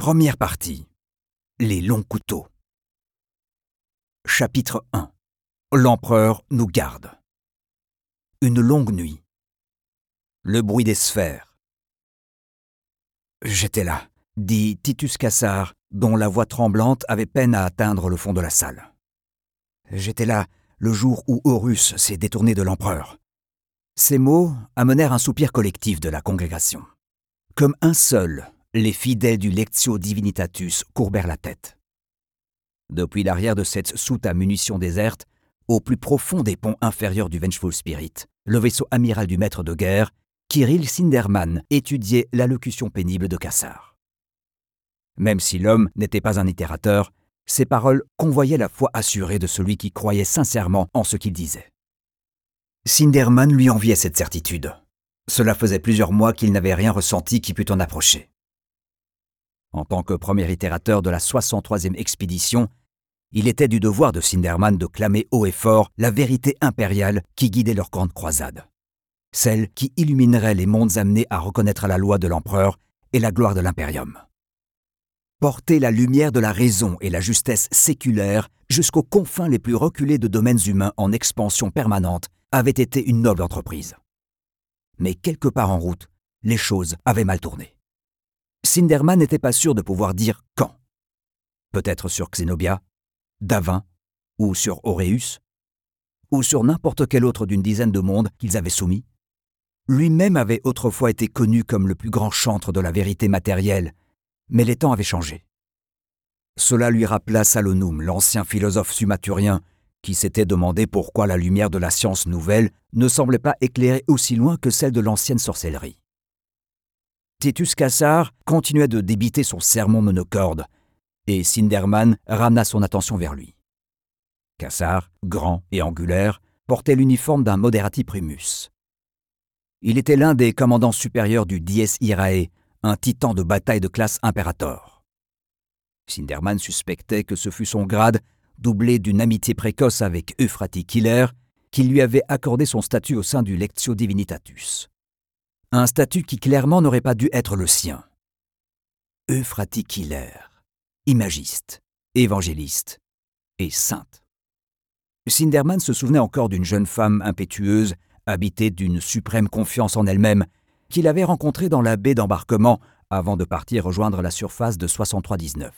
Première partie. Les longs couteaux. Chapitre 1. L'empereur nous garde. Une longue nuit. Le bruit des sphères. J'étais là, dit Titus Cassar, dont la voix tremblante avait peine à atteindre le fond de la salle. J'étais là le jour où Horus s'est détourné de l'empereur. Ces mots amenèrent un soupir collectif de la congrégation. Comme un seul, les fidèles du Lectio Divinitatus courbèrent la tête. Depuis l'arrière de cette soute à munitions déserte, au plus profond des ponts inférieurs du Vengeful Spirit, le vaisseau amiral du maître de guerre, Kirill Sinderman étudiait l'allocution pénible de Cassar. Même si l'homme n'était pas un itérateur, ses paroles convoyaient la foi assurée de celui qui croyait sincèrement en ce qu'il disait. Sinderman lui enviait cette certitude. Cela faisait plusieurs mois qu'il n'avait rien ressenti qui pût en approcher. En tant que premier itérateur de la 63e expédition, il était du devoir de Sinderman de clamer haut et fort la vérité impériale qui guidait leur grande croisade. Celle qui illuminerait les mondes amenés à reconnaître la loi de l'empereur et la gloire de l'impérium. Porter la lumière de la raison et la justesse séculaire jusqu'aux confins les plus reculés de domaines humains en expansion permanente avait été une noble entreprise. Mais quelque part en route, les choses avaient mal tourné. Sinderman n'était pas sûr de pouvoir dire quand. Peut-être sur Xenobia, Davin, ou sur Aureus, ou sur n'importe quel autre d'une dizaine de mondes qu'ils avaient soumis. Lui-même avait autrefois été connu comme le plus grand chantre de la vérité matérielle, mais les temps avaient changé. Cela lui rappela Salonum, l'ancien philosophe sumaturien, qui s'était demandé pourquoi la lumière de la science nouvelle ne semblait pas éclairer aussi loin que celle de l'ancienne sorcellerie. Titus Cassar continuait de débiter son sermon monocorde, et Sinderman ramena son attention vers lui. Cassar, grand et angulaire, portait l'uniforme d'un moderati primus. Il était l'un des commandants supérieurs du Dies Irae, un titan de bataille de classe impérator. Sinderman suspectait que ce fût son grade, doublé d'une amitié précoce avec Euphrati Killer, qui lui avait accordé son statut au sein du Lectio Divinitatus. Un statut qui clairement n'aurait pas dû être le sien. Euphrati Killer, imagiste, évangéliste et sainte. Sinderman se souvenait encore d'une jeune femme impétueuse, habitée d'une suprême confiance en elle-même, qu'il avait rencontrée dans la baie d'embarquement avant de partir rejoindre la surface de 63-19.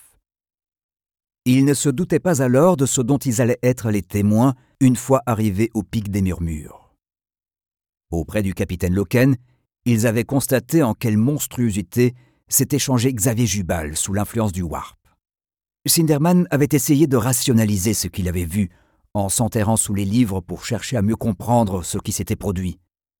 Il ne se doutait pas alors de ce dont ils allaient être les témoins une fois arrivés au pic des murmures. Auprès du capitaine Loken, ils avaient constaté en quelle monstruosité s'était changé Xavier Jubal sous l'influence du Warp. Sinderman avait essayé de rationaliser ce qu'il avait vu, en s'enterrant sous les livres pour chercher à mieux comprendre ce qui s'était produit.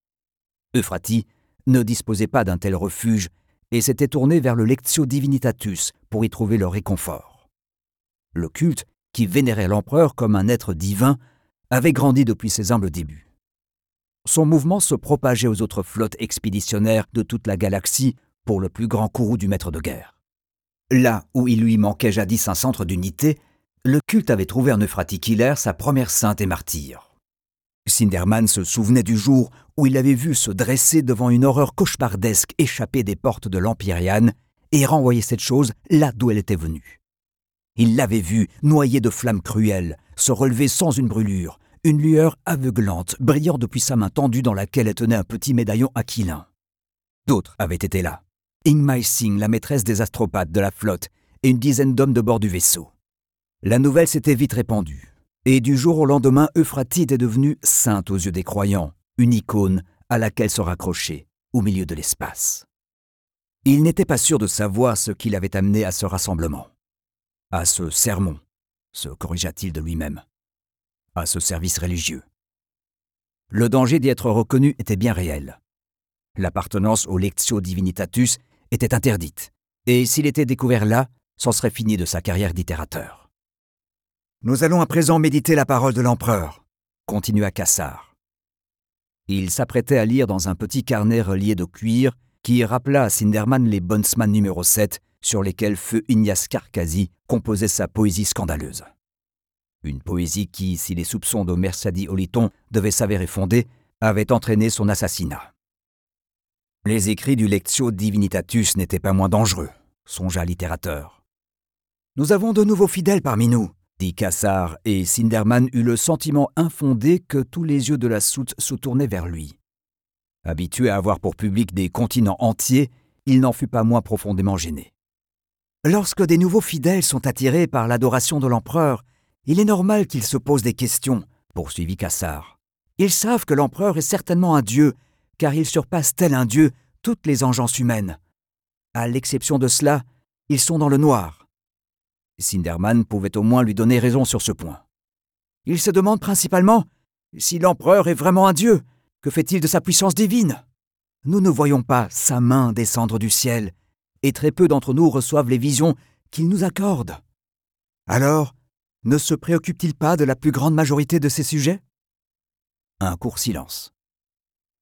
Euphrati ne disposait pas d'un tel refuge et s'était tourné vers le Lectio Divinitatus pour y trouver le réconfort. Le culte, qui vénérait l'empereur comme un être divin, avait grandi depuis ses humbles débuts. Son mouvement se propageait aux autres flottes expéditionnaires de toute la galaxie pour le plus grand courroux du maître de guerre. Là où il lui manquait jadis un centre d'unité, le culte avait trouvé en Euphrati Killer sa première sainte et martyre. Sinderman se souvenait du jour où il l'avait vu se dresser devant une horreur cauchemardesque échappée des portes de l'Empyrean et renvoyer cette chose là d'où elle était venue. Il l'avait vue, noyée de flammes cruelles, se relever sans une brûlure, une lueur aveuglante brillant depuis sa main tendue dans laquelle elle tenait un petit médaillon aquilin. D'autres avaient été là. Ingmai Singh, la maîtresse des astropathes de la flotte, et une dizaine d'hommes de bord du vaisseau. La nouvelle s'était vite répandue, et du jour au lendemain, Euphrati était devenue sainte aux yeux des croyants, une icône à laquelle se raccrocher au milieu de l'espace. Il n'était pas sûr de savoir ce qui l'avait amené à ce rassemblement, à ce sermon, se corrigea-t-il de lui-même, à ce service religieux. Le danger d'y être reconnu était bien réel. L'appartenance au Lectio Divinitatus était interdite, et s'il était découvert là, c'en serait fini de sa carrière d'itérateur. « Nous allons à présent méditer la parole de l'empereur », continua Cassar. Il s'apprêtait à lire dans un petit carnet relié de cuir qui rappela à Sinderman les bondsman numéro 7 sur lesquels feu Ignace Carcasi composait sa poésie scandaleuse. Une poésie qui, si les soupçons de Mersadi Oliton devaient s'avérer fondés, avait entraîné son assassinat. Les écrits du Lectio Divinitatus n'étaient pas moins dangereux, songea littérateur. Nous avons de nouveaux fidèles parmi nous, dit Cassard, et Sindermann eut le sentiment infondé que tous les yeux de la soute se tournaient vers lui. Habitué à avoir pour public des continents entiers, il n'en fut pas moins profondément gêné. Lorsque des nouveaux fidèles sont attirés par l'adoration de l'empereur, il est normal qu'ils se posent des questions, poursuivit Cassard. Ils savent que l'empereur est certainement un dieu, car il surpasse tel un dieu toutes les engences humaines. À l'exception de cela, ils sont dans le noir. Sindermann pouvait au moins lui donner raison sur ce point. Il se demande principalement si l'empereur est vraiment un dieu. Que fait-il de sa puissance divine? Nous ne voyons pas sa main descendre du ciel, et très peu d'entre nous reçoivent les visions qu'il nous accorde. Alors, ne se préoccupe-t-il pas de la plus grande majorité de ces sujets? Un court silence.